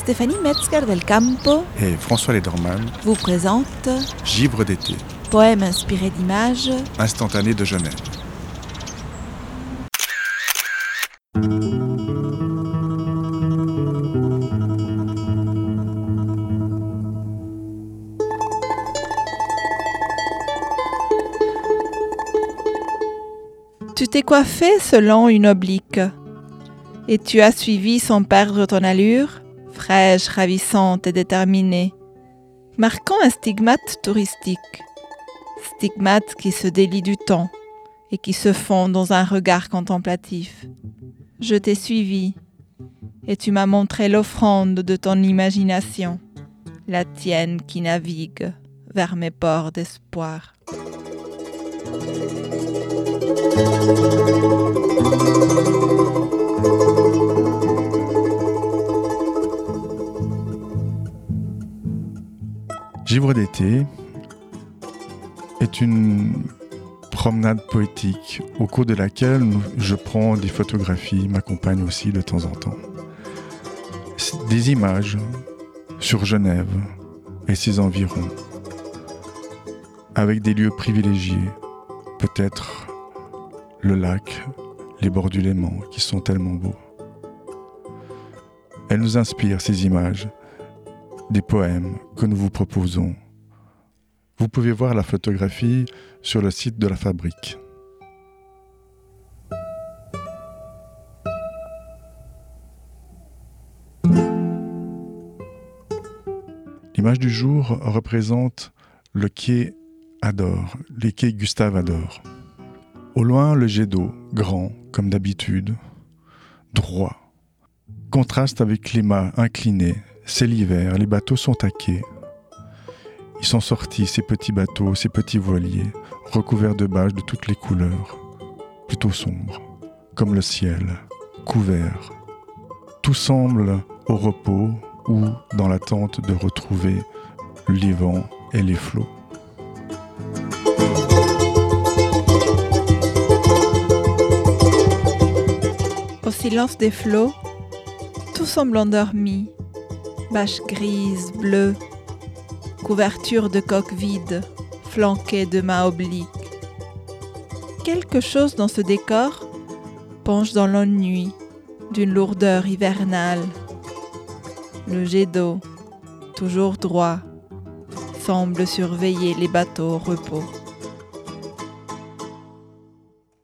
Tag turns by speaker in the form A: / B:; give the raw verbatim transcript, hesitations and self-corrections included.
A: Stéphanie Metzger del Campo
B: et François Lederman
A: vous présente
B: Givre d'été,
A: poème inspiré d'images
B: instantané de Genève.
A: Tu t'es coiffé selon une oblique, et tu as suivi sans perdre ton allure, fraîche, ravissante et déterminée, marquant un stigmate touristique, stigmate qui se délie du temps et qui se fond dans un regard contemplatif. Je t'ai suivi, et tu m'as montré l'offrande de ton imagination, la tienne qui navigue vers mes ports d'espoir.
B: Givre d'été est une promenade poétique au cours de laquelle je prends des photographies, m'accompagne aussi de temps en temps. Des images sur Genève et ses environs, avec des lieux privilégiés, peut-être le lac, les bords du Léman, qui sont tellement beaux. Elles nous inspirent, ces images, des poèmes que nous vous proposons. Vous pouvez voir la photographie sur le site de la Fabrique. L'image du jour représente le quai Adore, les quais Gustave Adore. Au loin, le jet d'eau, grand, comme d'habitude, droit, contraste avec les mâts inclinés. C'est l'hiver, les bateaux sont à quai. Ils sont sortis, ces petits bateaux, ces petits voiliers, recouverts de bâches de toutes les couleurs, plutôt sombres, comme le ciel, couvert. Tout semble au repos ou dans l'attente de retrouver les vents et les flots.
A: Au silence des flots, tout semble endormi. Bâches grises, bleues, couverture de coques vides, flanquées de mâts obliques. Quelque chose dans ce décor penche dans l'ennui d'une lourdeur hivernale. Le jet d'eau, toujours droit, semble surveiller les bateaux au repos.